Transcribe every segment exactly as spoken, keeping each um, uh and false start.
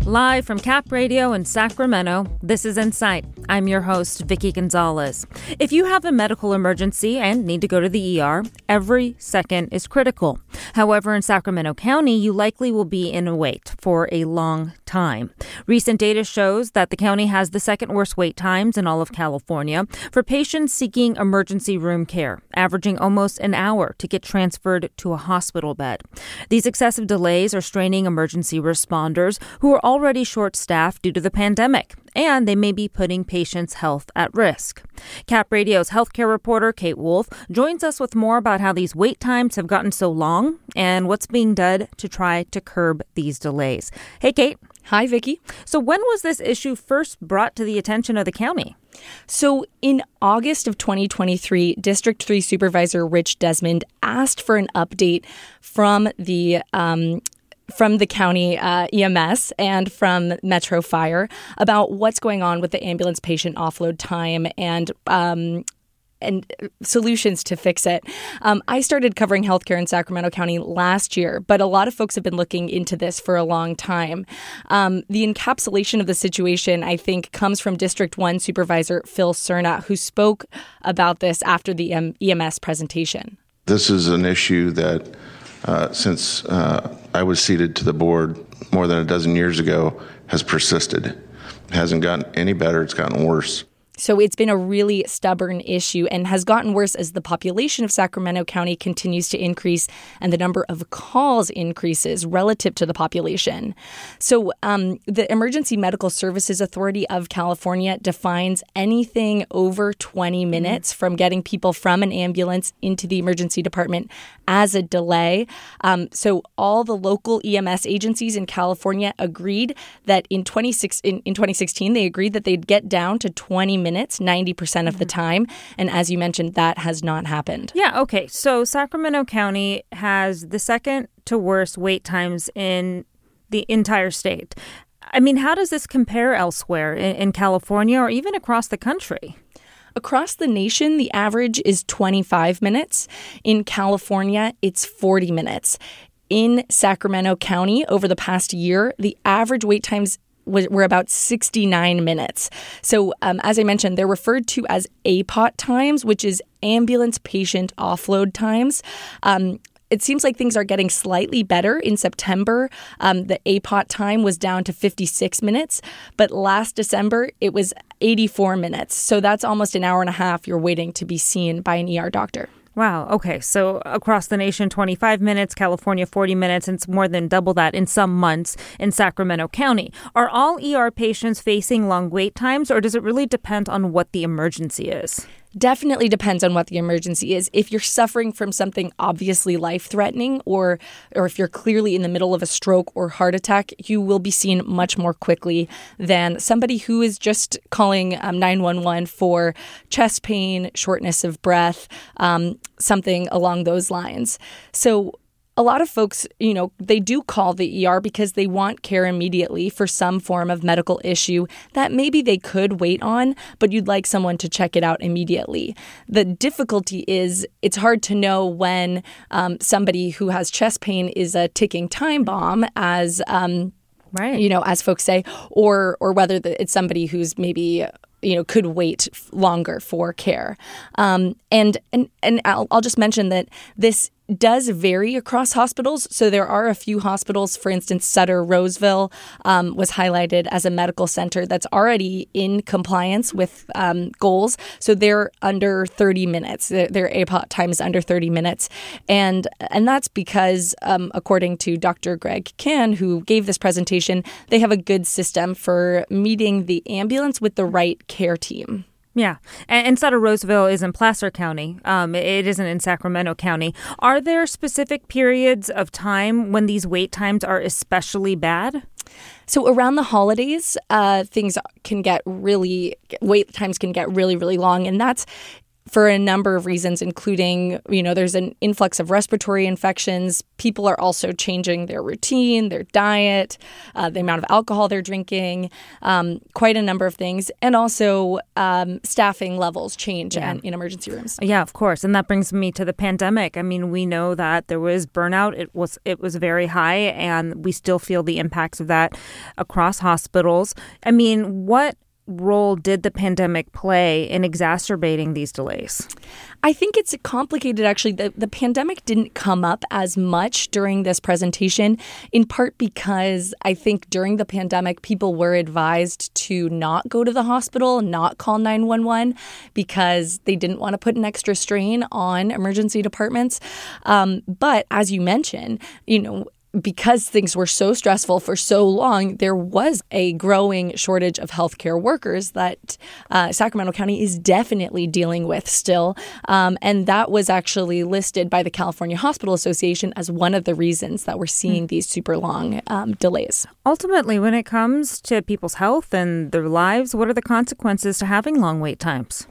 Live from Cap Radio in Sacramento, this is Insight. I'm your host, Vicky Gonzalez. If you have a medical emergency and need to go to the E R, every second is critical. However, in Sacramento County, you likely will be in a wait for a long time. Recent data shows that the county has the second worst wait times in all of California for patients seeking emergency room care, averaging almost an hour to get transferred to a hospital bed. These excessive delays are straining emergency responders who are already short-staffed due to the pandemic, and they may be putting patients' health at risk. Cap Radio's healthcare reporter Kate Wolf joins us with more about how these wait times have gotten so long and what's being done to try to curb these delays. Hey, Kate. Hi, Vicky. So when was this issue first brought to the attention of the county? So in August of twenty twenty-three, District three Supervisor Rich Desmond asked for an update from the um, from the county uh, E M S and from Metro Fire about what's going on with the ambulance patient offload time and um, and solutions to fix it. Um, I started covering healthcare in Sacramento County last year, but a lot of folks have been looking into this for a long time. Um, the encapsulation of the situation, I think, comes from District one Supervisor Phil Cerna, who spoke about this after the E M S presentation. This is an issue that uh, since uh, I was seated to the board more than a dozen years ago has persisted. It hasn't gotten any better. It's gotten worse. So it's been a really stubborn issue and has gotten worse as the population of Sacramento County continues to increase and the number of calls increases relative to the population. So um, the Emergency Medical Services Authority of California defines anything over twenty minutes from getting people from an ambulance into the emergency department as a delay. Um, so all the local E M S agencies in California agreed that in, twenty-six, in, in twenty sixteen, they agreed that they'd get down to twenty minutes, ninety percent of the time. And as you mentioned, that has not happened. Yeah, okay. So Sacramento County has the second to worst wait times in the entire state. I mean, how does this compare elsewhere in, in California or even across the country? Across the nation, the average is twenty-five minutes. In California, it's forty minutes. In Sacramento County, over the past year, the average wait times were about sixty-nine minutes. So um, as I mentioned, they're referred to as A P O T times, which is ambulance patient offload times. Um, It seems like things are getting slightly better. In September, um, the A P O T time was down to fifty-six minutes, but last December, it was eighty-four minutes. So that's almost an hour and a half you're waiting to be seen by an E R doctor. Wow. Okay. So across the nation, twenty-five minutes, California, forty minutes, and it's more than double that in some months in Sacramento County. Are all E R patients facing long wait times, or does it really depend on what the emergency is? Definitely depends on what the emergency is. If you're suffering from something obviously life-threatening, or or if you're clearly in the middle of a stroke or heart attack, you will be seen much more quickly than somebody who is just calling um, nine one one for chest pain, shortness of breath, um, something along those lines. So a lot of folks, you know, they do call the E R because they want care immediately for some form of medical issue that maybe they could wait on, but you'd like someone to check it out immediately. The difficulty is it's hard to know when um, somebody who has chest pain is a ticking time bomb, as um, right, you know, as folks say, or or whether the, it's somebody who's maybe, you know, could wait longer for care. Um, and and and I'll, I'll just mention that this does vary across hospitals. So there are a few hospitals, for instance, Sutter Roseville um, was highlighted as a medical center that's already in compliance with um, goals. So they're under thirty minutes. Their, their A P O T time is under thirty minutes. And and that's because, um, according to Doctor Greg Can, who gave this presentation, they have a good system for meeting the ambulance with the right care team. Yeah. And, and Sutter Roseville is in Placer County. Um, it isn't in Sacramento County. Are there specific periods of time when these wait times are especially bad? So around the holidays, uh, things can get really, wait times can get really, really long. And that's for a number of reasons, including, you know, there's an influx of respiratory infections. People are also changing their routine, their diet, uh, the amount of alcohol they're drinking, um, quite a number of things. And also um, staffing levels change yeah. in, in emergency rooms. Yeah, of course. And that brings me to the pandemic. I mean, we know that there was burnout. It was it was very high, and we still feel the impacts of that across hospitals. I mean, what role did the pandemic play in exacerbating these delays? I think it's complicated, actually. The, the pandemic didn't come up as much during this presentation, in part because I think during the pandemic, people were advised to not go to the hospital, not call nine one one, because they didn't want to put an extra strain on emergency departments. Um, but as you mentioned, you know, because things were so stressful for so long, there was a growing shortage of healthcare workers that uh, Sacramento County is definitely dealing with still. Um, and that was actually listed by the California Hospital Association as one of the reasons that we're seeing mm. these super long um, delays. Ultimately, when it comes to people's health and their lives, what are the consequences to having long wait times?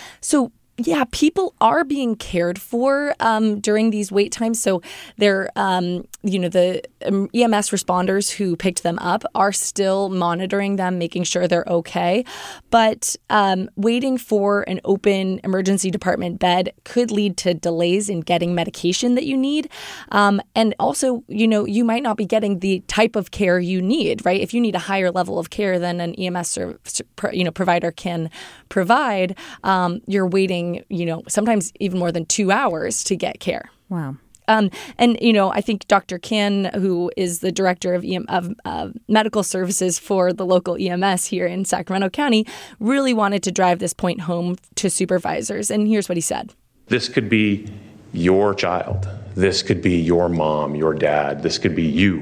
So Yeah, people are being cared for um, during these wait times. So they're, um, you know, the um, E M S responders who picked them up are still monitoring them, making sure they're okay. But um, waiting for an open emergency department bed could lead to delays in getting medication that you need. Um, and also, you know, you might not be getting the type of care you need, right? If you need a higher level of care than an E M S or, you know, provider can provide, um, you're waiting, you know, sometimes even more than two hours to get care. Wow. Um, and, you know, I think Doctor Can, who is the director of, E M- of uh, medical services for the local E M S here in Sacramento County, really wanted to drive this point home to supervisors. And here's what he said. This could be your child. This could be your mom, your dad. This could be you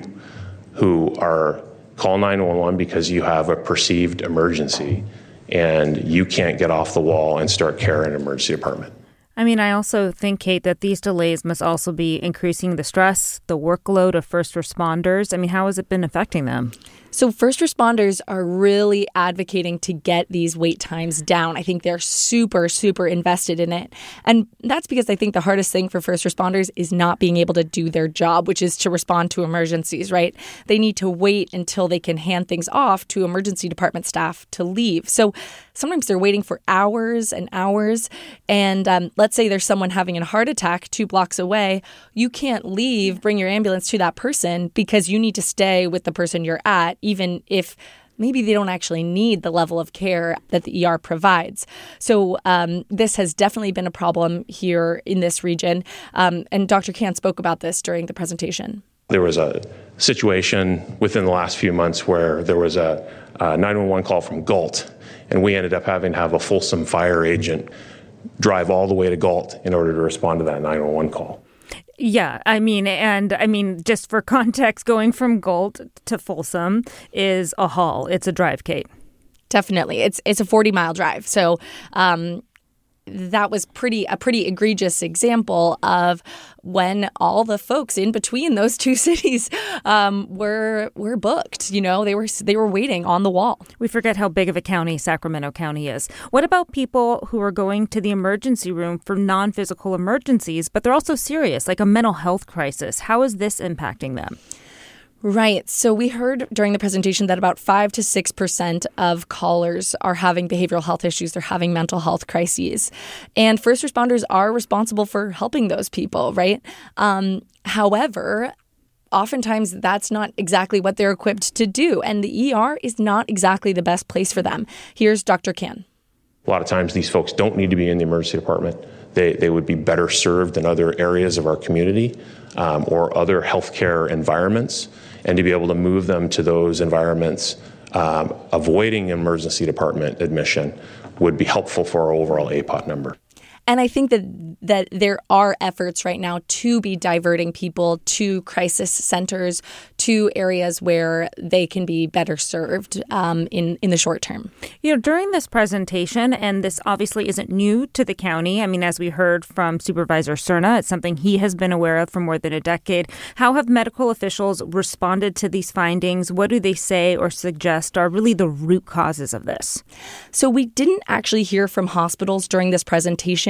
who are call nine one one because you have a perceived emergency and you can't get off the wall and start care in an emergency department. I mean, I also think, Kate, that these delays must also be increasing the stress, the workload of first responders. I mean, how has it been affecting them? So first responders are really advocating to get these wait times down. I think they're super, super invested in it. And that's because I think the hardest thing for first responders is not being able to do their job, which is to respond to emergencies, right? They need to wait until they can hand things off to emergency department staff to leave. So sometimes they're waiting for hours and hours. And um, let's say there's someone having a heart attack two blocks away. You can't leave, bring your ambulance to that person because you need to stay with the person you're at, even if maybe they don't actually need the level of care that the E R provides. So um, this has definitely been a problem here in this region. Um, and Doctor Can spoke about this during the presentation. There was a situation within the last few months where there was a, a nine one one call from Galt, and we ended up having to have a Folsom fire agent drive all the way to Galt in order to respond to that nine one one call. Yeah, I mean, and I mean, just for context, going from Galt to Folsom is a haul. It's a drive, Kate. Definitely. It's it's a forty mile drive. So um, that was pretty a pretty egregious example of when all the folks in between those two cities um, were were booked. You know, they were they were waiting on the wall. We forget how big of a county Sacramento County is. What about people who are going to the emergency room for non-physical emergencies, but they're also serious, like a mental health crisis? How is this impacting them? Right. So we heard during the presentation that about five to six percent of callers are having behavioral health issues. They're having mental health crises. And first responders are responsible for helping those people, right? Um, however, oftentimes that's not exactly what they're equipped to do. And the E R is not exactly the best place for them. Here's Doctor Can. A lot of times these folks don't need to be in the emergency department. They, they would be better served in other areas of our community um, or other healthcare environments. And to be able to move them to those environments, um, avoiding emergency department admission would be helpful for our overall A P O T number. And I think that that there are efforts right now to be diverting people to crisis centers, to areas where they can be better served um, in, in the short term. You know, during this presentation, and this obviously isn't new to the county, I mean, as we heard from Supervisor Cerna, it's something he has been aware of for more than a decade. How have medical officials responded to these findings? What do they say or suggest are really the root causes of this? So we didn't actually hear from hospitals during this presentation.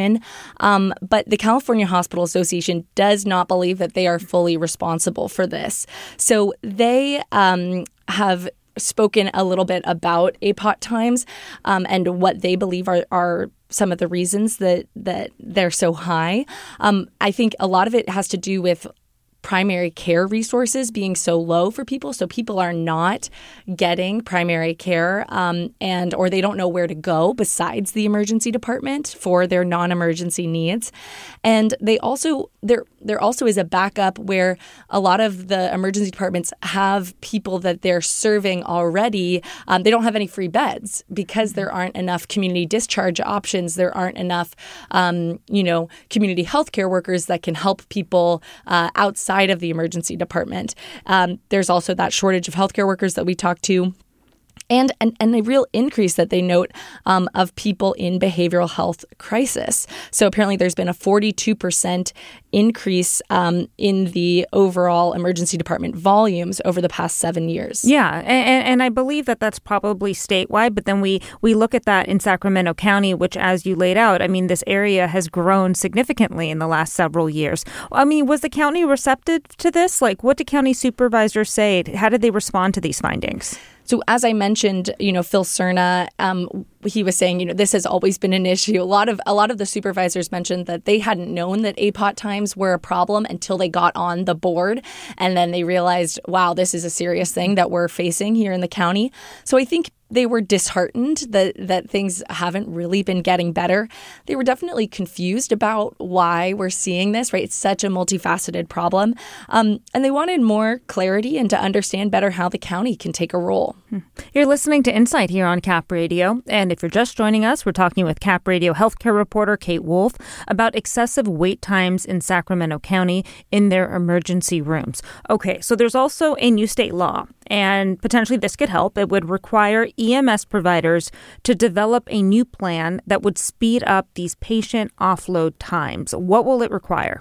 situation. Um, but the California Hospital Association does not believe that they are fully responsible for this. So they um, have spoken a little bit about A P O T times um, and what they believe are, are some of the reasons that, that they're so high. Um, I think a lot of it has to do with primary care resources being so low for people. So people are not getting primary care um, and or they don't know where to go besides the emergency department for their non-emergency needs. And they also there there also is a backup where a lot of the emergency departments have people that they're serving already. Um, they don't have any free beds because there aren't enough community discharge options. There aren't enough, um, you know, community healthcare workers that can help people uh, outside of the emergency department. Um, there's also that shortage of healthcare workers that we talked to. And, and and a real increase that they note um, of people in behavioral health crisis. So apparently there's been a forty-two percent increase um, in the overall emergency department volumes over the past seven years. Yeah, and, and I believe that that's probably statewide, but then we, we look at that in Sacramento County, which, as you laid out, I mean, this area has grown significantly in the last several years. I mean, was the county receptive to this? Like, what did county supervisors say? How did they respond to these findings? So as I mentioned, you know, Phil Cerna, um, he was saying, you know, this has always been an issue. A lot of a lot of the supervisors mentioned that they hadn't known that A P O T times were a problem until they got on the board. And then they realized, wow, this is a serious thing that we're facing here in the county. So I think they were disheartened that, that things haven't really been getting better. They were definitely confused about why we're seeing this, right? It's such a multifaceted problem. Um, and they wanted more clarity and to understand better how the county can take a role. You're listening to Insight here on Cap Radio. And if you're just joining us, we're talking with Cap Radio healthcare reporter Kate Wolf about excessive wait times in Sacramento County in their emergency rooms. Okay, so there's also a new state law, and potentially this could help. It would require E M S providers to develop a new plan that would speed up these patient offload times. What will it require?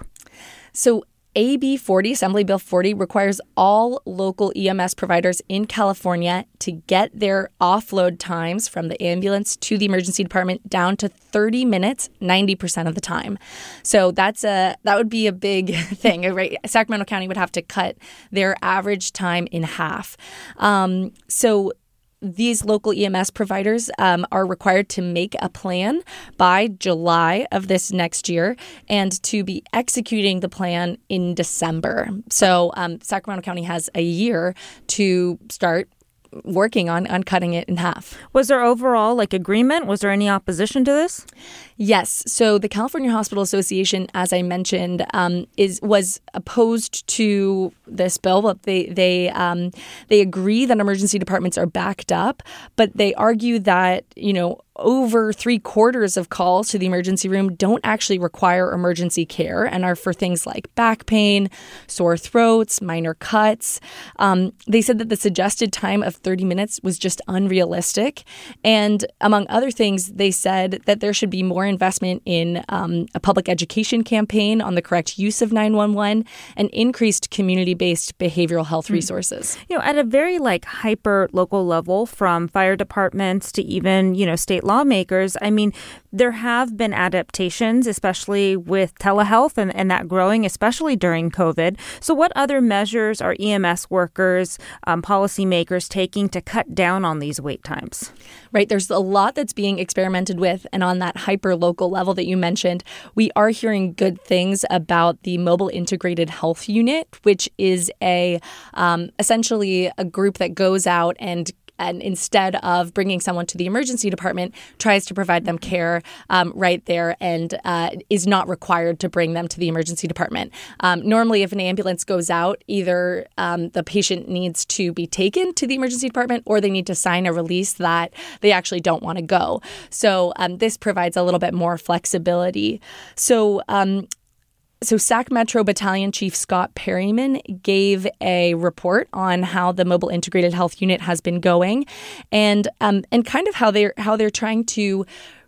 So A B forty, Assembly Bill forty, requires all local E M S providers in California to get their offload times from the ambulance to the emergency department down to thirty minutes, ninety percent of the time. So that's a that would be a big thing, right? Sacramento County would have to cut their average time in half. Um, so these local E M S providers um, are required to make a plan by July of this next year and to be executing the plan in December. So um, Sacramento County has a year to start working on, on cutting it in half. Was there overall like agreement? Was there any opposition to this? Yes. So the California Hospital Association, as I mentioned, um, is was opposed to this bill. But they they um, they agree that emergency departments are backed up, but they argue that, you know, over three quarters of calls to the emergency room don't actually require emergency care and are for things like back pain, sore throats, minor cuts. Um, they said that the suggested time of thirty minutes was just unrealistic. And among other things, they said that there should be more investment in um, a public education campaign on the correct use of nine one one and increased community-based behavioral health resources. You know, at a very like hyper local level, from fire departments to even, you know, state lawmakers, I mean, there have been adaptations, especially with telehealth and, and that growing, especially during COVID. So what other measures are E M S workers, um, policymakers taking to cut down on these wait times? Right. There's a lot that's being experimented with. And on that hyper local level that you mentioned, we are hearing good things about the Mobile Integrated Health Unit, which is a um, essentially a group that goes out and and instead of bringing someone to the emergency department, tries to provide them care um, right there and uh, is not required to bring them to the emergency department. Um, normally, if an ambulance goes out, either um, the patient needs to be taken to the emergency department or they need to sign a release that they actually don't want to go. So um, this provides a little bit more flexibility. So um So Sac Metro Battalion Chief Scott Perryman gave a report on how the Mobile Integrated Health Unit has been going, and um, and kind of how they're how they're trying to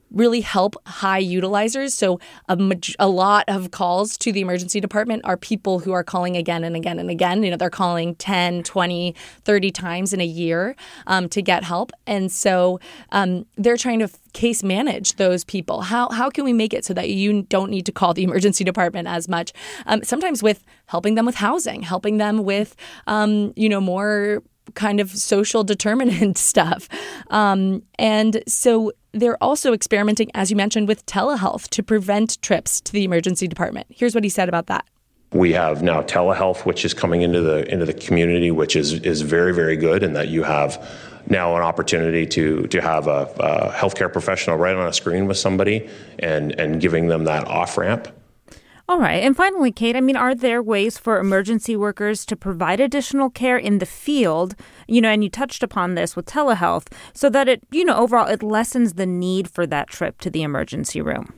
really help high utilizers. So a, a lot of calls to the emergency department are people who are calling again and again and again. You know, they're calling ten, twenty, thirty times in a year um, to get help. And so um, they're trying to case manage those people. How how can we make it so that you don't need to call the emergency department as much? Um, sometimes with helping them with housing, helping them with, um, you know, more kind of social determinant stuff. Um, and so they're also experimenting, as you mentioned, with telehealth to prevent trips to the emergency department. Here's what he said about that. We have now telehealth, which is coming into the into the community, which is is very, very good, in that you have now an opportunity to to have a, a healthcare professional right on a screen with somebody and and giving them that off ramp. All right. And finally, Kate, I mean, are there ways for emergency workers to provide additional care in the field, you know, and you touched upon this with telehealth, so that it, you know, overall it lessens the need for that trip to the emergency room?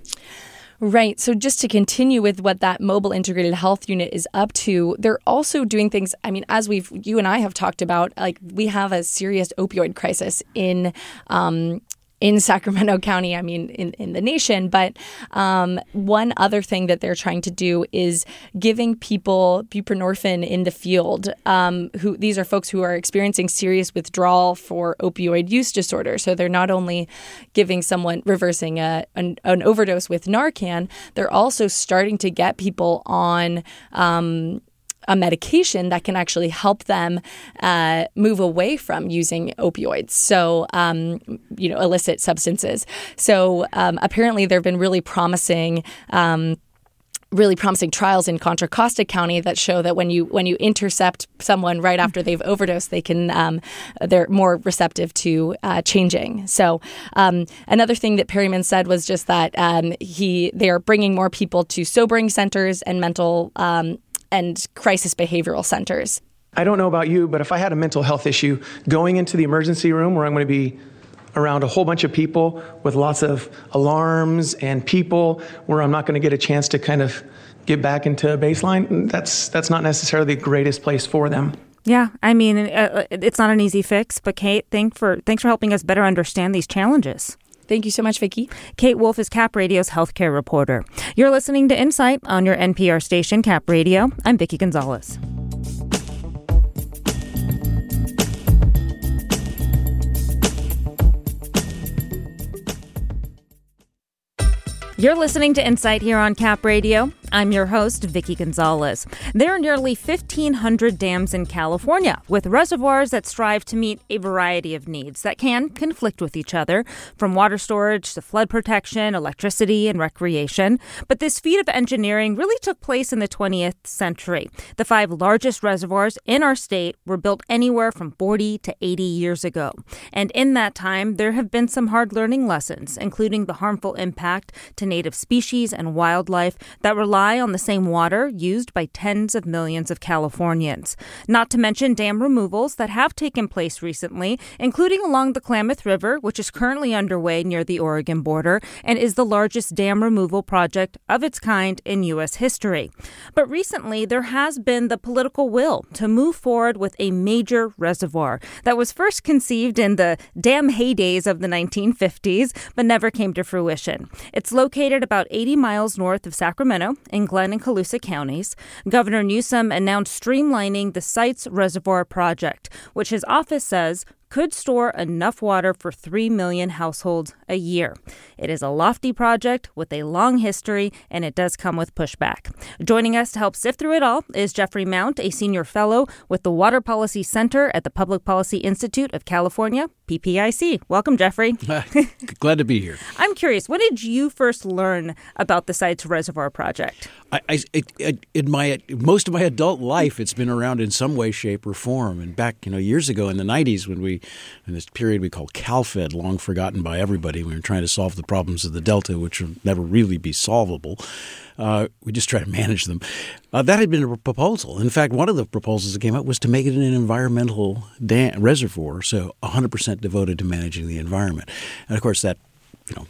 Right. So just to continue with what that mobile integrated health unit is up to, they're also doing things. I mean, as we've, you and I have talked about, like we have a serious opioid crisis in um in Sacramento County, I mean, in, in the nation. But um, one other thing that they're trying to do is giving people buprenorphine in the field. Um, who these are folks who are experiencing serious withdrawal for opioid use disorder. So they're not only giving someone, reversing a, an, an overdose with Narcan, they're also starting to get people on um a medication that can actually help them uh, move away from using opioids, so, um, you know, illicit substances. So um, apparently there have been really promising um, really promising trials in Contra Costa County that show that when you when you intercept someone right after they've overdosed, they can um, they're more receptive to uh, changing. So um, another thing that Perryman said was just that um, he they are bringing more people to sobering centers and mental um, and crisis behavioral centers. I don't know about you, but if I had a mental health issue, going into the emergency room where I'm going to be around a whole bunch of people with lots of alarms and people where I'm not going to get a chance to kind of get back into a baseline, that's that's not necessarily the greatest place for them. Yeah, I mean, uh, it's not an easy fix, but Kate, thank for, thanks for helping us better understand these challenges. Thank you so much, Vicki. Kate Wolf is Cap Radio's healthcare reporter. You're listening to Insight on your N P R station, Cap Radio. I'm Vicki Gonzalez. You're listening to Insight here on Cap Radio. I'm your host, Vicki Gonzalez. There are nearly fifteen hundred dams in California with reservoirs that strive to meet a variety of needs that can conflict with each other, from water storage to flood protection, electricity, and recreation. But this feat of engineering really took place in the twentieth century. The five largest reservoirs in our state were built anywhere from forty to eighty years ago. And in that time, there have been some hard learning lessons, including the harmful impact to native species and wildlife that rely on the same water used by tens of millions of Californians. Not to mention dam removals that have taken place recently, including along the Klamath River, which is currently underway near the Oregon border and is the largest dam removal project of its kind in U S history. But recently, there has been the political will to move forward with a major reservoir that was first conceived in the dam heydays of the nineteen fifties, but never came to fruition. It's located about eighty miles north of Sacramento in Glenn and Colusa counties. Governor Newsom announced streamlining the site's reservoir project, which his office says could store enough water for three million households a year. It is a lofty project with a long history, and it does come with pushback. Joining us to help sift through it all is Jeffrey Mount, a senior fellow with the Water Policy Center at the Public Policy Institute of California, P P I C. Welcome, Jeffrey. Glad to be here. I'm curious, when did you first learn about the site's reservoir project? I, I, it, in my most of my adult life, it's been around in some way, shape, or form. And back, you know, years ago in the nineties, when we, in this period we call CalFed, long forgotten by everybody, we were trying to solve the problems of the Delta, which will never really be solvable. Uh, we just try to manage them. Uh, that had been a proposal. In fact, one of the proposals that came up was to make it an environmental dam, reservoir, so one hundred percent devoted to managing the environment. And of course, that, you know,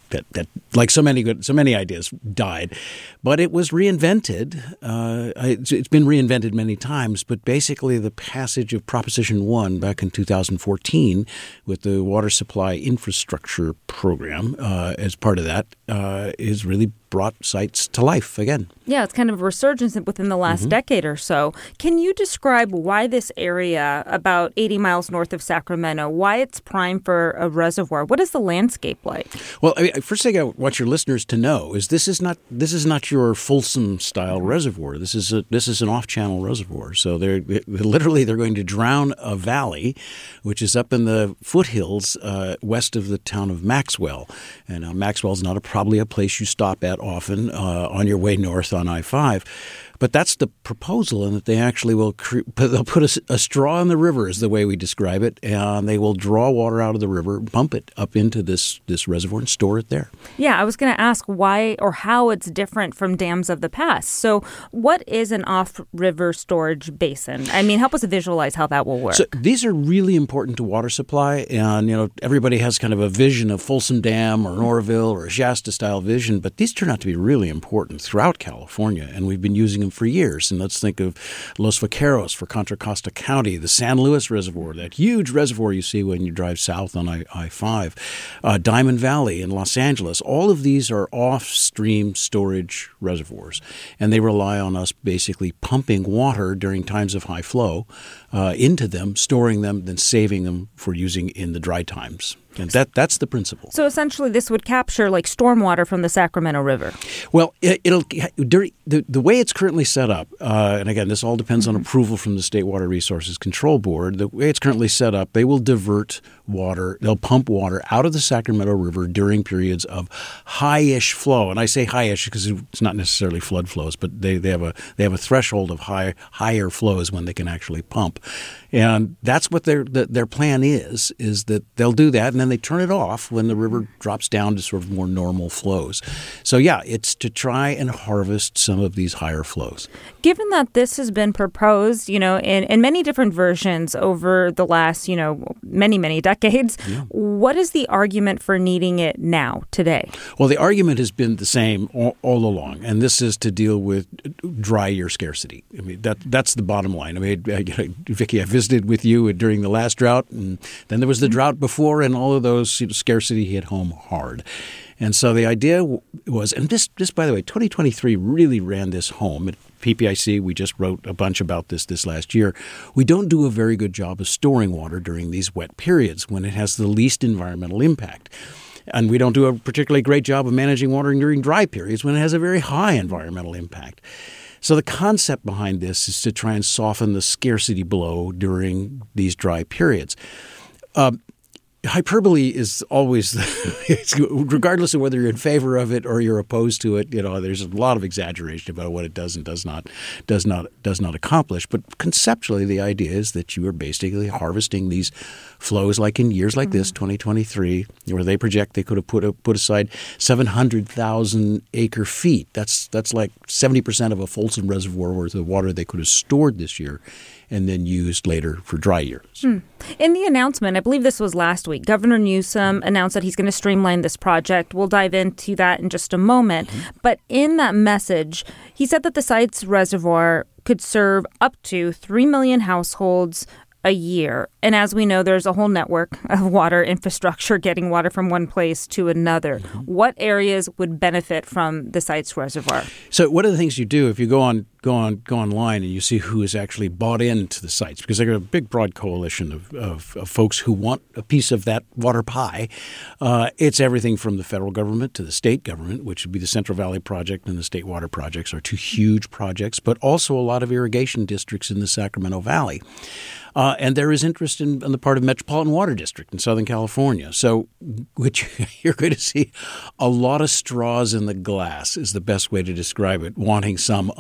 that, that like so many good, so many ideas died, but it was reinvented. Uh, it's, it's been reinvented many times, but basically the passage of Proposition One back in two thousand fourteen with the Water Supply Infrastructure Program uh, as part of that uh, is really brought sites to life again. Yeah, it's kind of a resurgence within the last mm-hmm. decade or so. Can you describe why this area, about eighty miles north of Sacramento, why it's prime for a reservoir? What is the landscape like? Well, I mean, first thing I want your listeners to know is this is not this is not your Folsom style reservoir. This is a this is an off-channel reservoir. So they're, they're literally they're going to drown a valley, which is up in the foothills uh, west of the town of Maxwell. And uh, Maxwell is not a, probably a place you stop at often uh, on your way north on I five. But that's the proposal, and that they actually will cre- they'll put a, a straw in the river, is the way we describe it, and they will draw water out of the river, pump it up into this this reservoir, and store it there. Yeah, I was going to ask why or how it's different from dams of the past. So, what is an off-river storage basin? I mean, help us visualize how that will work. So these are really important to water supply, and you know everybody has kind of a vision of Folsom Dam or Norville or a Shasta-style vision, but these turn out to be really important throughout California, and we've been using them for years. And let's think of Los Vaqueros for Contra Costa County, the San Luis Reservoir, that huge reservoir you see when you drive south on I five, uh, Diamond Valley in Los Angeles. All of these are off-stream storage reservoirs, and they rely on us basically pumping water during times of high flow uh, into them, storing them, then saving them for using in the dry times. And that that's the principle. So essentially this would capture like stormwater from the Sacramento River. Well, it, it'll during, the, the way it's currently set up, uh, and again, this all depends mm-hmm. on approval from the State Water Resources Control Board. The way it's currently set up, they will divert water, they'll pump water out of the Sacramento River during periods of high-ish flow. And I say high-ish because it's not necessarily flood flows, but they, they have a they have a threshold of high higher flows when they can actually pump. And that's what their their plan is, is that they'll do that, and then they turn it off when the river drops down to sort of more normal flows. So, yeah, it's to try and harvest some of these higher flows. Given that this has been proposed, you know, in, in many different versions over the last, you know, many, many decades, yeah. what is the argument for needing it now, today? Well, the argument has been the same all, all along, and this is to deal with dry year scarcity. I mean, that that's the bottom line. I mean, I, I, Vicki, I visited with you during the last drought, and then there was the drought before, and all of those, you know, scarcity hit home hard. And so the idea was, and this, this by the way, twenty twenty-three really ran this home. At P P I C, we just wrote a bunch about this this last year. We don't do a very good job of storing water during these wet periods when it has the least environmental impact. And we don't do a particularly great job of managing water during dry periods when it has a very high environmental impact. So the concept behind this is to try and soften the scarcity blow during these dry periods. Uh, hyperbole is always, regardless of whether you're in favor of it or you're opposed to it, you know, there's a lot of exaggeration about what it does and does not, does not, does not accomplish. But conceptually, the idea is that you are basically harvesting these flows, like in years like mm-hmm. this, twenty twenty-three, where they project they could have put a, put aside seven hundred thousand acre feet. That's that's like seventy percent of a Folsom Reservoir worth of water they could have stored this year and then used later for dry years. Mm. In the announcement, I believe this was last week, Governor Newsom announced that he's going to streamline this project. We'll dive into that in just a moment. Mm-hmm. But in that message, he said that the site's reservoir could serve up to three million households a year. And as we know, there's a whole network of water infrastructure getting water from one place to another. Mm-hmm. What areas would benefit from the site's reservoir? So one of the things you do if you go on go on go online and you see who has actually bought into the sites, because they've got a big broad coalition of, of, of folks who want a piece of that water pie. Uh, it's everything from the federal government to the state government, which would be the Central Valley Project and the State Water Projects are two huge projects, but also a lot of irrigation districts in the Sacramento Valley. Uh, and there is interest in, on the part of Metropolitan Water District in Southern California. So which you're going to see a lot of straws in the glass is the best way to describe it, wanting some of that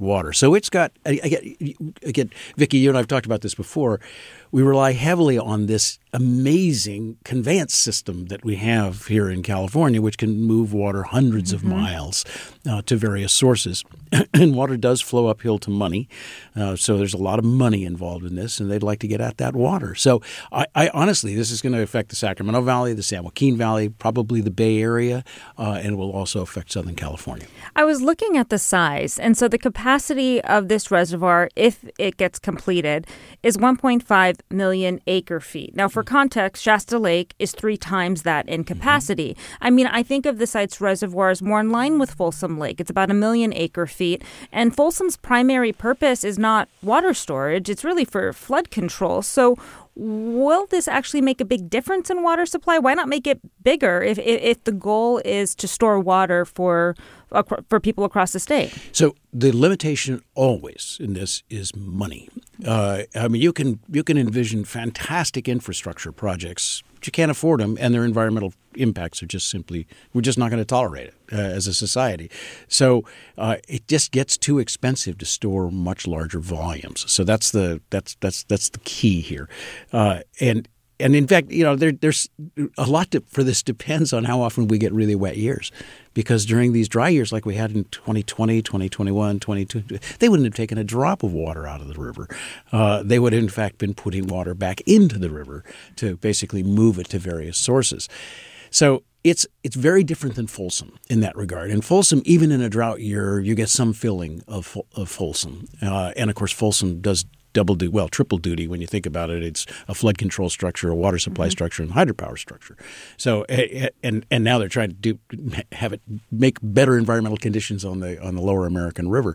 water. So it's got, again, again, Vicki, you and I have talked about this before. We rely heavily on this amazing conveyance system that we have here in California, which can move water hundreds mm-hmm. of miles uh, to various sources. And water does flow uphill to money. Uh, so there's a lot of money involved in this, and they'd like to get at that water. So I, I honestly, this is going to affect the Sacramento Valley, the San Joaquin Valley, probably the Bay Area, uh, and will also affect Southern California. I was looking at the size, and so the capacity of this reservoir, if it gets completed, is one point five million acre feet. Now, for context, Shasta Lake is three times that in capacity. Mm-hmm. I mean, I think of the site's reservoirs more in line with Folsom Lake. It's about a million acre feet, and Folsom's primary purpose is not water storage. It's really for flood control. So will this actually make a big difference in water supply? Why not make it bigger if if, if the goal is to store water for for people across the state? So the limitation always in this is money. Uh, I mean, you can you can envision fantastic infrastructure projects, but you can't afford them, and their environmental impacts are just simply we're just not going to tolerate it uh, as a society. So uh, it just gets too expensive to store much larger volumes. So that's the that's that's that's the key here, uh, and. And in fact, you know, there, there's a lot to, for this depends on how often we get really wet years, because during these dry years like we had in twenty twenty, twenty twenty-one, twenty-two, they wouldn't have taken a drop of water out of the river. Uh, they would have, in fact, been putting water back into the river to basically move it to various sources. So it's it's very different than Folsom in that regard. In Folsom, even in a drought year, you get some filling of, of Folsom. Uh, and, of course, Folsom does double duty, well, triple duty when you think about it. It's a flood control structure, a water supply mm-hmm. structure, and hydropower structure. So, and and now they're trying to do have it make better environmental conditions on the on the Lower American River.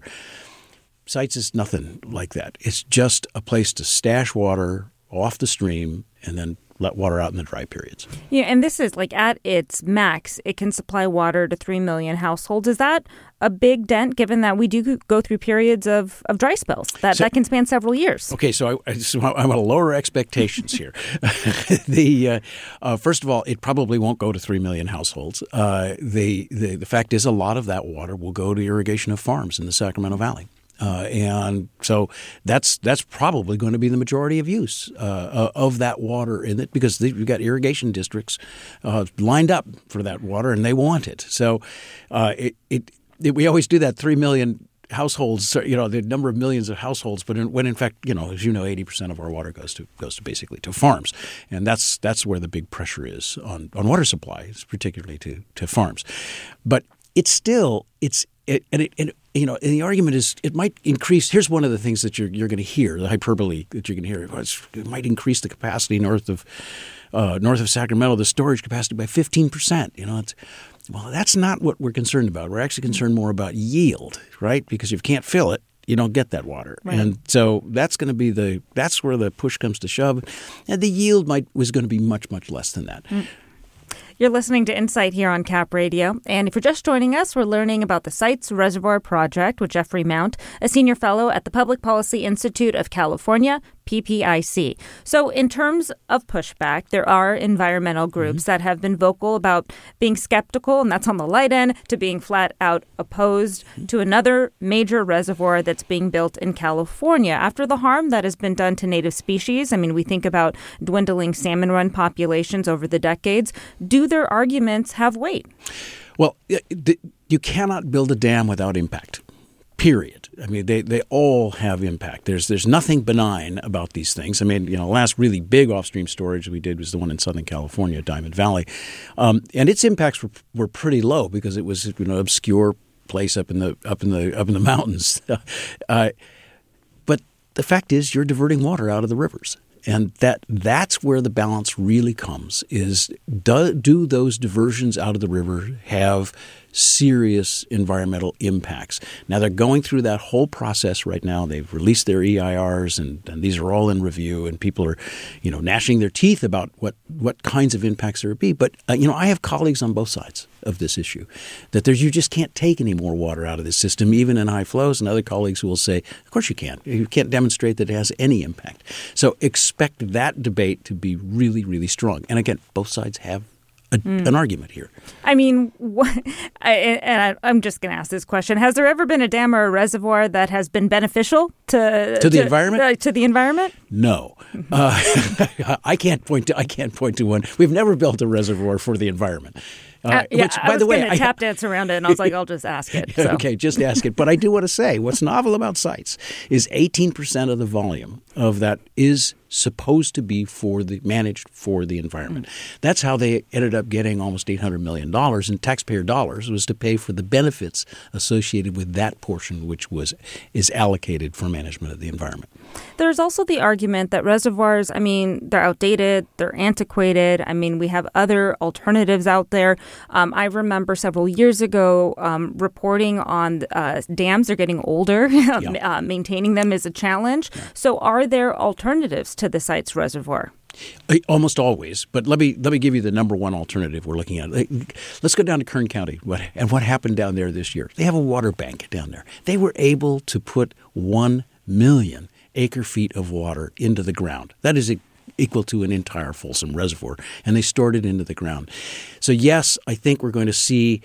Sites is nothing like that. It's just a place to stash water off the stream and then let water out in the dry periods. Yeah, and this is like at its max, it can supply water to three million households. Is that a big dent, given that we do go through periods of, of dry spells that, so, that can span several years? Okay, so I, so I want to lower expectations here. the uh, uh, First of all, it probably won't go to three million households. Uh, the, the, the fact is a lot of that water will go to irrigation of farms in the Sacramento Valley. Uh, and so that's that's probably going to be the majority of use uh, of that water in it, because you've got irrigation districts uh, lined up for that water, and they want it. So uh, it, it, it we always do that three million households, you know, the number of millions of households, but in, when in fact, you know, as you know, eighty percent of our water goes to goes to basically to farms, and that's that's where the big pressure is on, on water supplies, particularly to to farms. But it's still it's it, and it. And it You know, and the argument is it might increase. Here's one of the things that you're you're going to hear, the hyperbole that you're going to hear. It might increase the capacity north of uh, north of Sacramento, the storage capacity by fifteen percent. You know, it's, well, that's not what we're concerned about. We're actually concerned more about yield, right? Because if you can't fill it, you don't get that water, right. And so that's going to be the that's where the push comes to shove, and the yield might was going to be much much less than that. Mm. You're listening to Insight here on Cap Radio. And if you're just joining us, we're learning about the Sites Reservoir Project with Jeffrey Mount, a senior fellow at the Public Policy Institute of California, P P I C. So in terms of pushback, there are environmental groups mm-hmm. that have been vocal about being skeptical, and that's on the light end, to being flat out opposed mm-hmm. to another major reservoir that's being built in California after the harm that has been done to native species. I mean, we think about dwindling salmon run populations over the decades. Do their arguments have weight? Well, you cannot build a dam without impact. Period. I mean, they, they all have impact. There's there's nothing benign about these things. I mean, you know, the last really big off-stream storage we did was the one in Southern California, Diamond Valley, um, and its impacts were were pretty low because it was, you know, obscure place up in the up in the up in the mountains. uh, but the fact is, you're diverting water out of the rivers. And that that's where the balance really comes, is do, do those diversions out of the river have serious environmental impacts? Now, they're going through that whole process right now. They've released their E I Rs, and, and these are all in review, and people are, you know, gnashing their teeth about what, what kinds of impacts there would be. But, uh, you know, I have colleagues on both sides of this issue, that there's you just can't take any more water out of this system, even in high flows, and other colleagues who will say, of course you can't. You can't demonstrate that it has any impact. So expect that debate to be really, really strong. And again, both sides have a, mm. an argument here. I mean, what, I, and I, I'm just going to ask this question. Has there ever been a dam or a reservoir that has been beneficial to to the to, environment? Uh, to the environment? No. Mm-hmm. Uh, I can't point to I can't point to one. We've never built a reservoir for the environment. Uh, uh, yeah, which, by I was the way, going to tap dance around it, and I was like, I'll just ask it. So. Okay, just ask it. But I do want to say, what's novel about sites is eighteen percent of the volume of that is supposed to be for the managed for the environment. Mm. That's how they ended up getting almost eight hundred million dollars in taxpayer dollars, was to pay for the benefits associated with that portion which was is allocated for management of the environment. There's also the argument that reservoirs, I mean, they're outdated, they're antiquated. I mean, we have other alternatives out there. Um, I remember several years ago um, reporting on uh, dams are getting older. Yeah. uh, maintaining them is a challenge. Yeah. So are there alternatives to the site's reservoir? Almost always, but let me let me give you the number one alternative we're looking at. Let's go down to Kern County what, and what happened down there this year. They have a water bank down there. They were able to put one million acre feet of water into the ground. That is equal to an entire Folsom Reservoir, and they stored it into the ground. So yes, I think we're going to see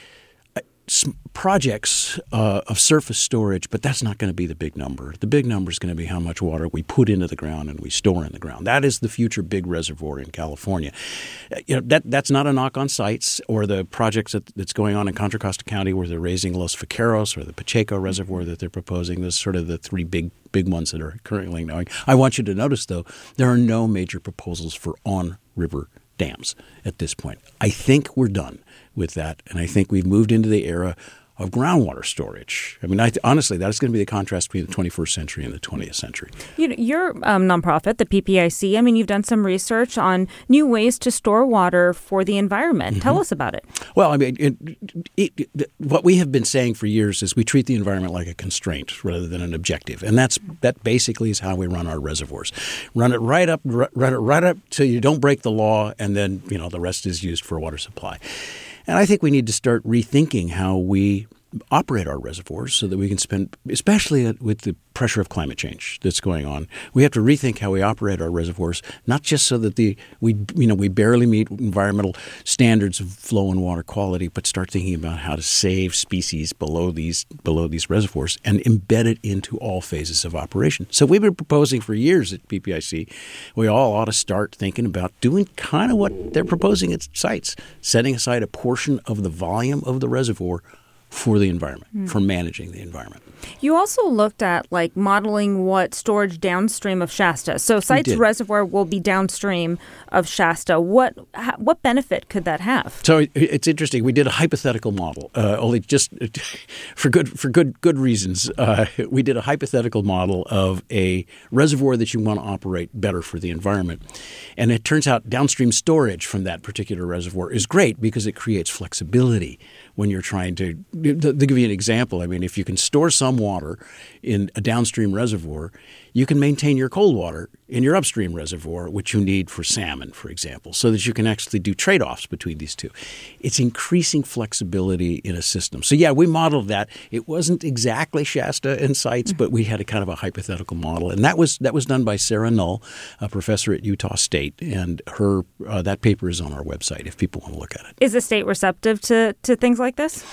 projects uh, of surface storage, but that's not going to be the big number. The big number is going to be how much water we put into the ground and we store in the ground. That is the future big reservoir in California. You know, that that's not a knock on sites or the projects that, that's going on in Contra Costa County where they're raising Los Vaqueros or the Pacheco Reservoir that they're proposing. Those sort of the three big big ones that are currently going. I want you to notice, though, there are no major proposals for on-river dams at this point. I think we're done with that, and I think we've moved into the era of groundwater storage. I mean, I th- honestly, that's going to be the contrast between the twenty-first century and the twentieth century. You know, your um, nonprofit, the P P I C, I mean, you've done some research on new ways to store water for the environment. Mm-hmm. Tell us about it. Well, I mean, it, it, it, what we have been saying for years is we treat the environment like a constraint rather than an objective, and that's that basically is how we run our reservoirs. Run it right up, run it right up till you don't break the law, and then you know the rest is used for water supply. And I think we need to start rethinking how we operate our reservoirs so that we can spend, especially with the pressure of climate change that's going on, we have to rethink how we operate our reservoirs, not just so that the we you know we barely meet environmental standards of flow and water quality, but start thinking about how to save species below these below these reservoirs and embed it into all phases of operation. So we've been proposing for years at P P I C, we all ought to start thinking about doing kind of what they're proposing at sites, setting aside a portion of the volume of the reservoir for the environment, mm. for managing the environment. You also looked at like modeling what storage downstream of Shasta. So Sites Reservoir will be downstream of Shasta. What ha, what benefit could that have? So it's interesting. We did a hypothetical model, uh, only just for good for good good reasons. Uh, we did a hypothetical model of a reservoir that you want to operate better for the environment, and it turns out downstream storage from that particular reservoir is great because it creates flexibility when you're trying to. To give you an example, I mean, if you can store some water in a downstream reservoir, you can maintain your cold water in your upstream reservoir, which you need for salmon, for example, so that you can actually do trade-offs between these two. It's increasing flexibility in a system. So, yeah, we modeled that. It wasn't exactly Shasta and Sites, but we had a kind of a hypothetical model. And that was that was done by Sarah Null, a professor at Utah State. And her uh, that paper is on our website if people want to look at it. Is the state receptive to, to things like this?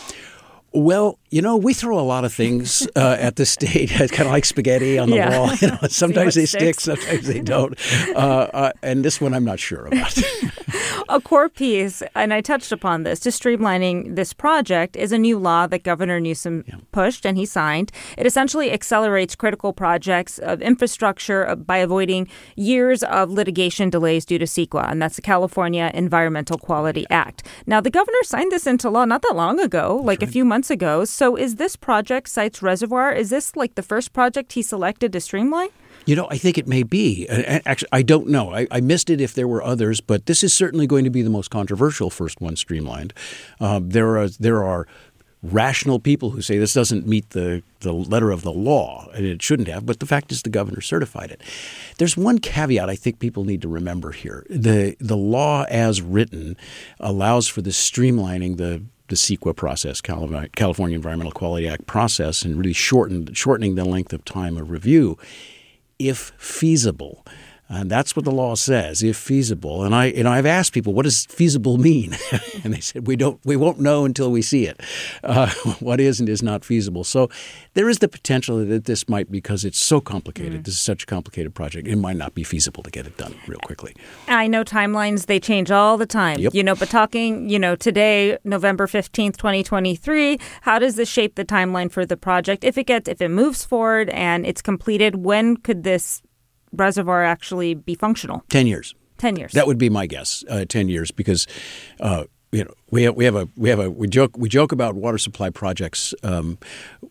Well, you know, we throw a lot of things uh, at the state. It's kind of like spaghetti on the yeah. wall. You know, sometimes they sticks. stick, sometimes they don't. Uh, uh, and this one I'm not sure about. A core piece, and I touched upon this, to streamlining this project is a new law that Governor Newsom yeah. pushed and he signed. It essentially accelerates critical projects of infrastructure by avoiding years of litigation delays due to CEQA, and that's the California Environmental Quality Act. Now, the governor signed this into law not that long ago, like right. a few months ago. So is this project, Sites Reservoir, is this like the first project he selected to streamline? You know, I think it may be. Actually, I don't know. I, I missed it if there were others, but this is certainly going to be the most controversial first one streamlined. Uh, there are there are rational people who say this doesn't meet the, the letter of the law, and it shouldn't have, but the fact is the governor certified it. There's one caveat I think people need to remember here. The, the law as written allows for the streamlining the the CEQA process, California Environmental Quality Act process, and really shortened, shortening the length of time of review, if feasible. And that's what the law says, if feasible. And I, you know, I've asked people, what does feasible mean? And they said, we don't, we won't know until we see it. Uh, what is and is not feasible. So there is the potential that this might, because it's so complicated, mm. this is such a complicated project, it might not be feasible to get it done real quickly. I know timelines, they change all the time. Yep. You know, but talking, you know, today, November fifteenth, twenty twenty-three, how does this shape the timeline for the project? If it gets, if it moves forward and it's completed, when could this reservoir actually be functional? Ten years. Ten years. That would be my guess. Uh, Ten years, because uh, you know we have we have a we have a we joke we joke about water supply projects. Um,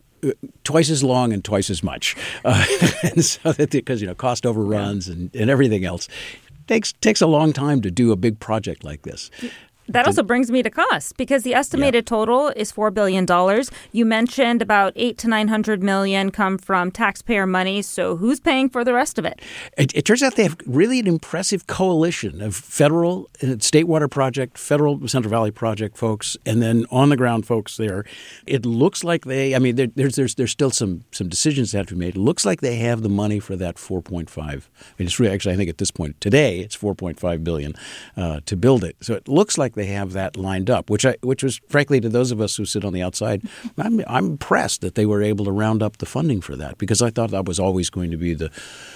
twice as long and twice as much, uh, and so that because you know cost overruns and, and everything else, it takes takes a long time to do a big project like this. That also brings me to cost, because the estimated yeah. total is four billion dollars. You mentioned about eight to nine hundred million dollars come from taxpayer money. So who's paying for the rest of it? It, it turns out they have really an impressive coalition of federal and state water project, federal Central Valley Project folks, and then on the ground folks there. It looks like they, I mean, there, there's there's there's still some some decisions that have to be made. It looks like they have the money for that four point five. I mean, it's really, actually, I think at this point today, it's four point five billion dollars uh, to build it. So it looks like they have that lined up, which I, which was, frankly, to those of us who sit on the outside, I'm, I'm impressed that they were able to round up the funding for that, because I thought that was always going to be the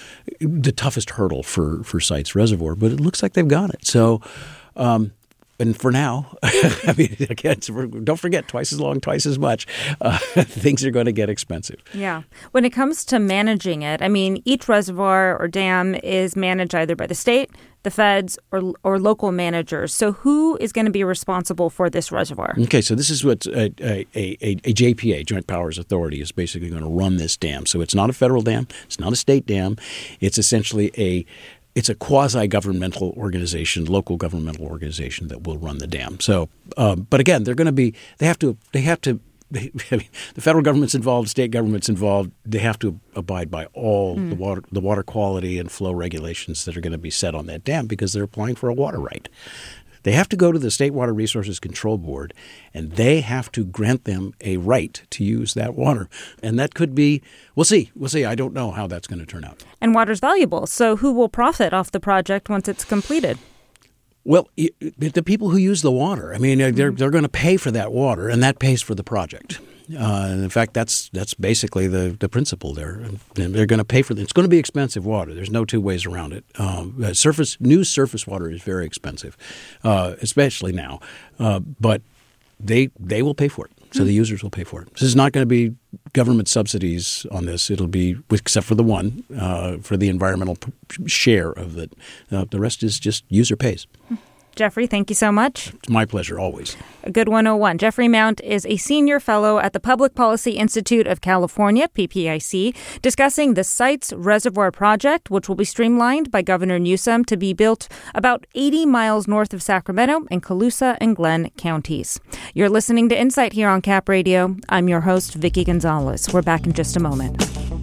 the toughest hurdle for, for Sites Reservoir, but it looks like they've got it. So, um, and for now, I mean, again, don't forget, twice as long, twice as much. Uh, things are going to get expensive. Yeah. When it comes to managing it, I mean, each reservoir or dam is managed either by the state, the feds, or or local managers. So who is going to be responsible for this reservoir? Okay, so this is what a, a, a, a J P A, Joint Powers Authority, is basically going to run this dam. So it's not a federal dam. It's not a state dam. It's essentially a It's a quasi-governmental organization, local governmental organization that will run the dam. So, um, but again, they're going to be. They have to. They have to. They, I mean, the federal government's involved. State government's involved. They have to abide by all mm. the water, the water quality and flow regulations that are going to be set on that dam, because they're applying for a water right. They have to go to the State Water Resources Control Board, and they have to grant them a right to use that water. And that could be, we'll see. We'll see. I don't know how that's going to turn out. And water's valuable. So who will profit off the project once it's completed? Well, the people who use the water. I mean, they're they're going to pay for that water, and that pays for the project. Uh, and in fact, that's that's basically the, the principle there. And they're going to pay for it. It's going to be expensive water. There's no two ways around it. Um, surface new surface water is very expensive, uh, especially now. Uh, but they they will pay for it. So the users will pay for it. This is not going to be government subsidies on this. It'll be, except for the one, uh, for the environmental share of it. Uh, the rest is just user pays. Jeffrey, thank you so much. It's my pleasure, always. A Good one oh one. Jeffrey Mount is a senior fellow at the Public Policy Institute of California, P P I C, discussing the Sites Reservoir project, which will be streamlined by Governor Newsom to be built about eighty miles north of Sacramento in Colusa and Glenn counties. You're listening to Insight here on Cap Radio. I'm your host, Vicki Gonzalez. We're back in just a moment.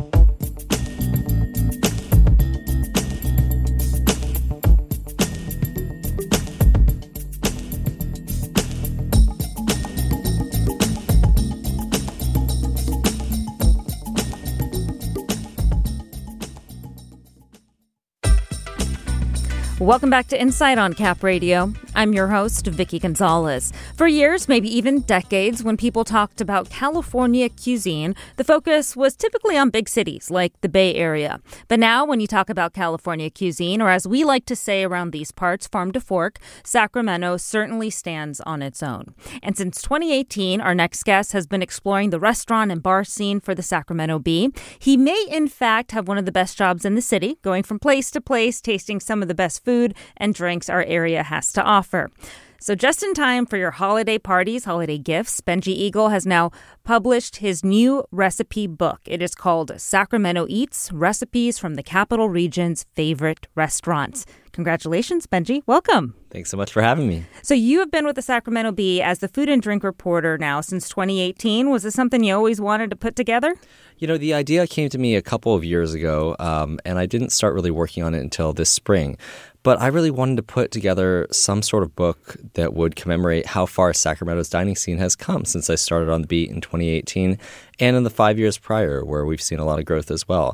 Welcome back to Insight on Cap Radio. I'm your host, Vicki Gonzalez. For years, maybe even decades, when people talked about California cuisine, the focus was typically on big cities like the Bay Area. But now, when you talk about California cuisine, or as we like to say around these parts, farm to fork, Sacramento certainly stands on its own. And since twenty eighteen, our next guest has been exploring the restaurant and bar scene for the Sacramento Bee. He may, in fact, have one of the best jobs in the city, going from place to place, tasting some of the best food food and drinks our area has to offer. So just in time for your holiday parties, holiday gifts, Benji Eagle has now published his new recipe book. It is called Sacramento Eats, Recipes from the Capital Region's Favorite Restaurants. Congratulations, Benji. Welcome. Thanks so much for having me. So you have been with the Sacramento Bee as the food and drink reporter now since twenty eighteen. Was this something you always wanted to put together? You know, the idea came to me a couple of years ago, um, and I didn't start really working on it until this spring. But I really wanted to put together some sort of book that would commemorate how far Sacramento's dining scene has come since I started on the beat in twenty eighteen and in the five years prior, where we've seen a lot of growth as well.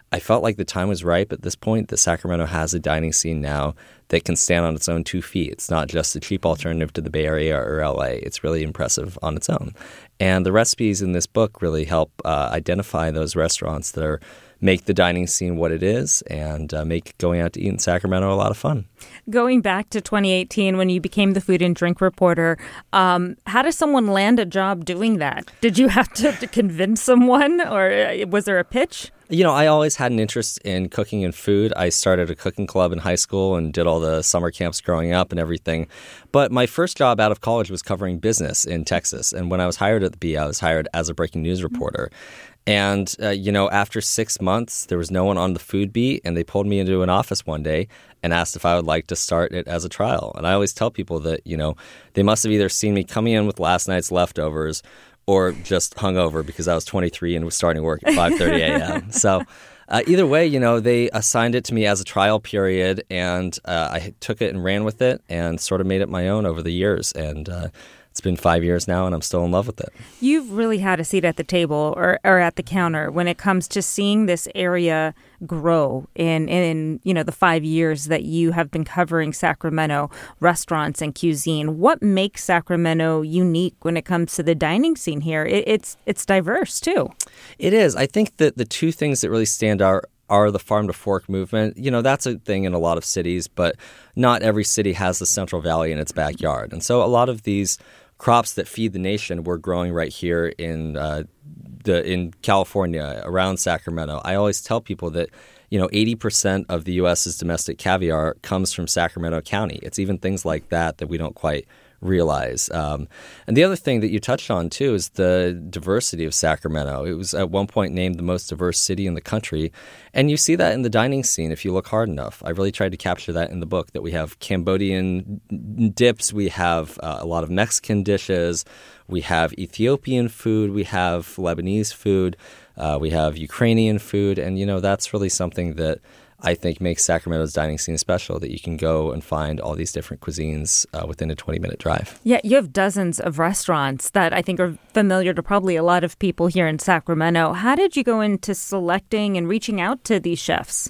I felt like the time was ripe at this point that Sacramento has a dining scene now that can stand on its own two feet. It's not just a cheap alternative to the Bay Area or L A. It's really impressive on its own. And the recipes in this book really help uh, identify those restaurants that are make the dining scene what it is and uh, make going out to eat in Sacramento a lot of fun. Going back to twenty eighteen when you became the food and drink reporter, um, how does someone land a job doing that? Did you have to, to convince someone, or was there a pitch? You know, I always had an interest in cooking and food. I started a cooking club in high school and did all the summer camps growing up and everything. But my first job out of college was covering business in Texas. And when I was hired at the Bee, I was hired as a breaking news reporter. And, uh, you know, after six months, there was no one on the food beat, and they pulled me into an office one day and asked if I would like to start it as a trial. And I always tell people that, you know, they must have either seen me coming in with last night's leftovers or just hungover because I was twenty-three and was starting work at five thirty a.m. So uh, either way, you know, they assigned it to me as a trial period, and uh, I took it and ran with it and sort of made it my own over the years. And uh, it's been five years now, and I'm still in love with it. You've really had a seat at the table or, or at the counter when it comes to seeing this area grow in, in, you know, the five years that you have been covering Sacramento restaurants and cuisine. What makes Sacramento unique when it comes to the dining scene here? It, it's it's diverse, too. It is. I think that the two things that really stand out are the farm to fork movement. You know, that's a thing in a lot of cities, but not every city has the Central Valley in its backyard. And so a lot of these crops that feed the nation we're growing right here in uh, the in California, around Sacramento. I always tell people that, you know, eighty percent of the U S's domestic caviar comes from Sacramento County. It's even things like that that we don't quite realize. Um, and the other thing that you touched on, too, is the diversity of Sacramento. It was at one point named the most diverse city in the country. And you see that in the dining scene if you look hard enough. I really tried to capture that in the book, that we have Cambodian dips, we have uh, a lot of Mexican dishes, we have Ethiopian food, we have Lebanese food, uh, we have Ukrainian food. And, you know, that's really something that I think makes Sacramento's dining scene special, that you can go and find all these different cuisines uh, within a twenty-minute drive. Yeah, you have dozens of restaurants that I think are familiar to probably a lot of people here in Sacramento. How did you go into selecting and reaching out to these chefs?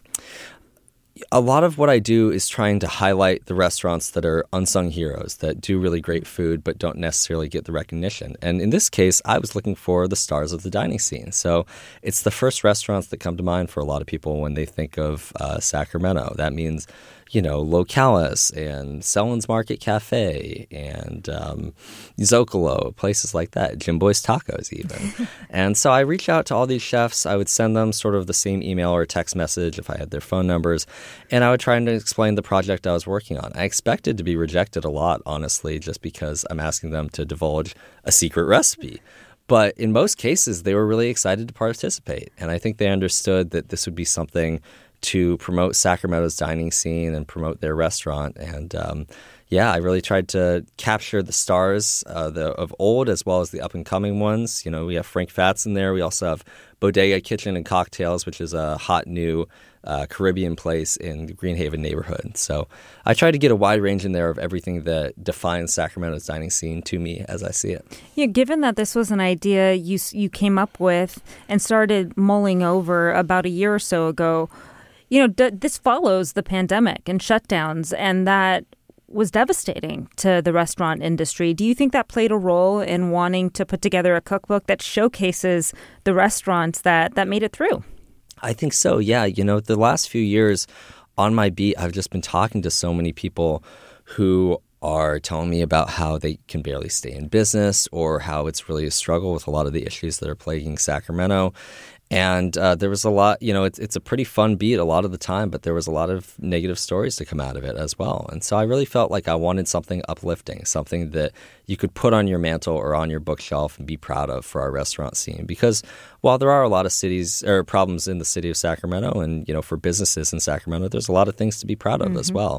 A lot of what I do is trying to highlight the restaurants that are unsung heroes, that do really great food but don't necessarily get the recognition. And in this case, I was looking for the stars of the dining scene. So it's the first restaurants that come to mind for a lot of people when they think of uh, Sacramento. That means, you know, Localis and Selland's Market Cafe and um, Zocalo, places like that, Jim Boy's Tacos even. And so I reach out to all these chefs. I would send them sort of the same email or text message if I had their phone numbers. And I would try to explain the project I was working on. I expected to be rejected a lot, honestly, just because I'm asking them to divulge a secret recipe. But in most cases, they were really excited to participate. And I think they understood that this would be something to promote Sacramento's dining scene and promote their restaurant. And um, yeah, I really tried to capture the stars uh, the, of old as well as the up-and-coming ones. You know, we have Frank Fats in there. We also have Bodega Kitchen and Cocktails, which is a hot new uh, Caribbean place in the Greenhaven neighborhood. So I tried to get a wide range in there of everything that defines Sacramento's dining scene to me as I see it. Yeah, given that this was an idea you you came up with and started mulling over about a year or so ago, you know, d- this follows the pandemic and shutdowns, and that was devastating to the restaurant industry. Do you think that played a role in wanting to put together a cookbook that showcases the restaurants that, that made it through? I think so, yeah. You know, the last few years on my beat, I've just been talking to so many people who are telling me about how they can barely stay in business or how it's really a struggle with a lot of the issues that are plaguing Sacramento. And uh, there was a lot, you know, it's it's a pretty fun beat a lot of the time, but there was a lot of negative stories to come out of it as well. And so I really felt like I wanted something uplifting, something that you could put on your mantle or on your bookshelf and be proud of for our restaurant scene. Because while there are a lot of cities or problems in the city of Sacramento and, you know, for businesses in Sacramento, there's a lot of things to be proud of mm-hmm. as well.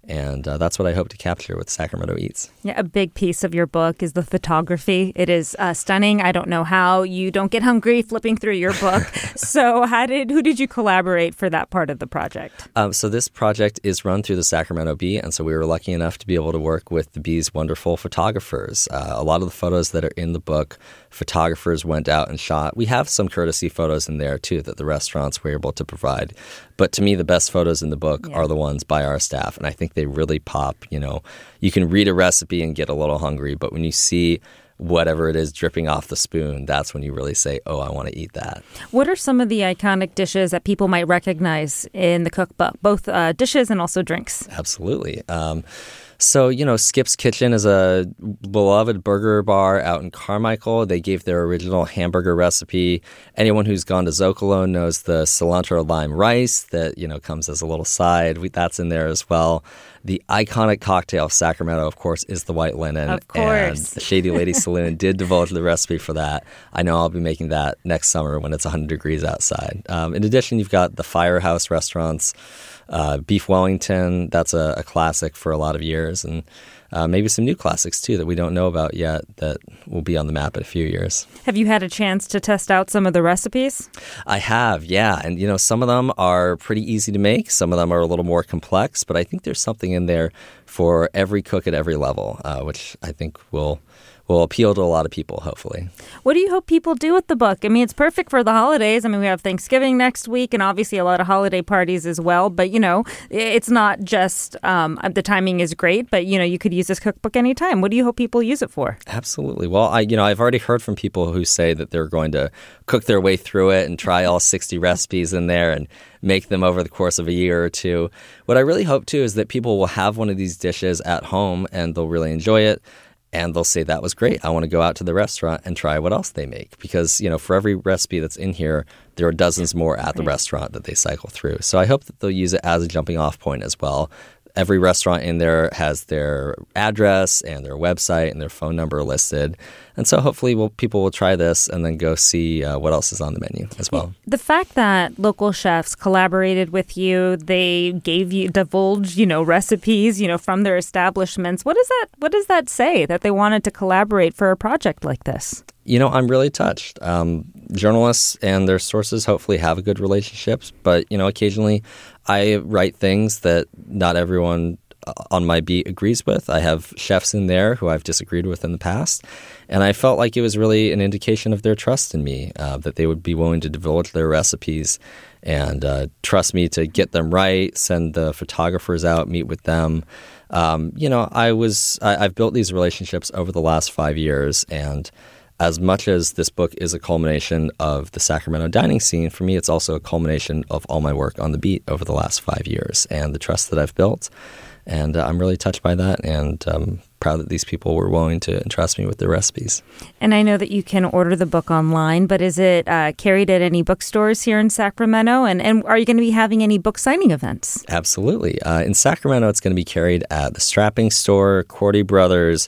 And uh, that's what I hope to capture with Sacramento Eats. Yeah, a big piece of your book is the photography. It is uh, stunning. I don't know how you don't get hungry flipping through your book. So how did who did you collaborate for that part of the project? Um, so this project is run through the Sacramento Bee, and so we were lucky enough to be able to work with the Bee's wonderful photographers. Uh, a lot of the photos that are in the book, photographers went out and shot. We have some courtesy photos in there, too, that the restaurants were able to provide. But to me, the best photos in the book yeah. are the ones by our staff, and I think they really pop. You know, you can read a recipe and get a little hungry, but when you see whatever it is dripping off the spoon, that's when you really say, oh, I want to eat that. What are some of the iconic dishes that people might recognize in the cookbook, both uh, dishes and also drinks? Absolutely. Um, So, you know, Skip's Kitchen is a beloved burger bar out in Carmichael. They gave their original hamburger recipe. Anyone who's gone to Zocalo knows the cilantro lime rice that, you know, comes as a little side. We, that's in there as well. The iconic cocktail of Sacramento, of course, is the White Linen. Of course. And the Shady Lady Saloon did divulge the recipe for that. I know I'll be making that next summer when it's one hundred degrees outside. Um, in addition, you've got the Firehouse restaurants. Uh, Beef Wellington, that's a, a classic for a lot of years, and uh, maybe some new classics too that we don't know about yet that will be on the map in a few years. Have you had a chance to test out some of the recipes? I have, yeah. And, you know, some of them are pretty easy to make. Some of them are a little more complex, but I think there's something in there for every cook at every level, uh, which I think will... will appeal to a lot of people, hopefully. What do you hope people do with the book? I mean, it's perfect for the holidays. I mean, we have Thanksgiving next week and obviously a lot of holiday parties as well. But, you know, it's not just um, the timing is great, but, you know, you could use this cookbook anytime. What do you hope people use it for? Absolutely. Well, I, you know, I've already heard from people who say that they're going to cook their way through it and try all sixty recipes in there and make them over the course of a year or two. What I really hope, too, is that people will have one of these dishes at home and they'll really enjoy it. And they'll say, that was great. I want to go out to the restaurant and try what else they make. Because, you know, for every recipe that's in here, there are dozens more at the right. restaurant that they cycle through. So I hope that they'll use it as a jumping off point as well. Every restaurant in there has their address and their website and their phone number listed. And so hopefully we'll, people will try this and then go see uh, what else is on the menu as well. The fact that local chefs collaborated with you, they gave you, divulged, you know, recipes, you know, from their establishments. What does that, what does that say that they wanted to collaborate for a project like this? You know, I'm really touched. Um, journalists and their sources hopefully have a good relationships, but, you know, occasionally I write things that not everyone on my beat agrees with. I have chefs in there who I've disagreed with in the past, and I felt like it was really an indication of their trust in me, uh, that they would be willing to divulge their recipes and uh, trust me to get them right, send the photographers out, meet with them. Um, you know, I was I, I've built these relationships over the last five years, and as much as this book is a culmination of the Sacramento dining scene, for me, it's also a culmination of all my work on the beat over the last five years and the trust that I've built. And uh, I'm really touched by that, and I'm proud that these people were willing to entrust me with their recipes. And I know that you can order the book online, but is it uh, carried at any bookstores here in Sacramento? And, and are you going to be having any book signing events? Absolutely. Uh, in Sacramento, it's going to be carried at the Strapping Store, Cordy Brothers,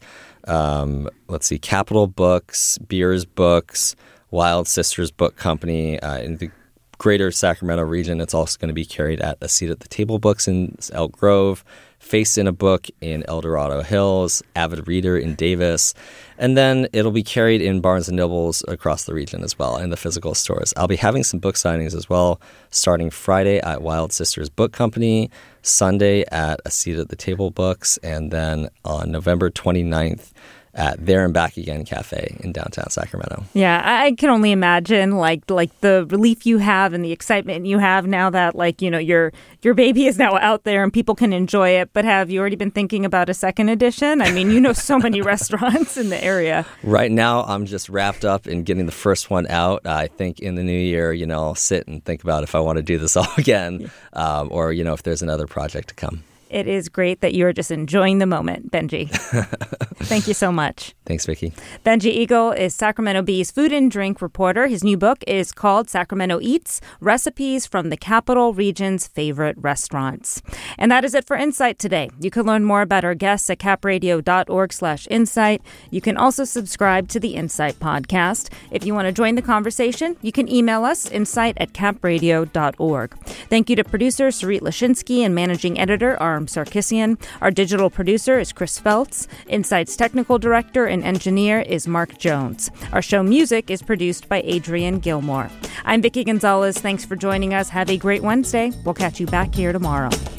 Um, let's see, Capital Books, Beers Books, Wild Sisters Book Company. Uh, in the greater Sacramento region, it's also going to be carried at A Seat at the Table Books in Elk Grove, Face in a Book in El Dorado Hills, Avid Reader in Davis, and then it'll be carried in Barnes and Nobles across the region as well in the physical stores. I'll be having some book signings as well, starting Friday at Wild Sisters Book Company, Sunday at A Seat at the Table Books, and then on November twenty-ninth at There and Back Again Cafe in downtown Sacramento. Yeah, I can only imagine like like the relief you have and the excitement you have now that like, you know, your your baby is now out there and people can enjoy it. But have you already been thinking about a second edition? I mean, you know so many restaurants in the area. Right now, I'm just wrapped up in getting the first one out. I think in the new year, you know, I'll sit and think about if I want to do this all again um, or, you know, if there's another project to come. It is great that you're just enjoying the moment, Benji. Thank you so much. Thanks, Vicki. Benji Eagle is Sacramento Bee's food and drink reporter. His new book is called Sacramento Eats, Recipes from the Capital Region's Favorite Restaurants. And that is it for Insight today. You can learn more about our guests at capradio.org slash insight. You can also subscribe to the Insight podcast. If you want to join the conversation, you can email us, insight at capradio dot org. Thank you to producer Sarit Lashinsky and managing editor Aram Sarkissian. Our digital producer is Chris Feltz. Insight's technical director and engineer is Mark Jones. Our show music is produced by Adrian Gilmore. I'm Vicki Gonzalez. Thanks for joining us. Have a great Wednesday. We'll catch you back here tomorrow.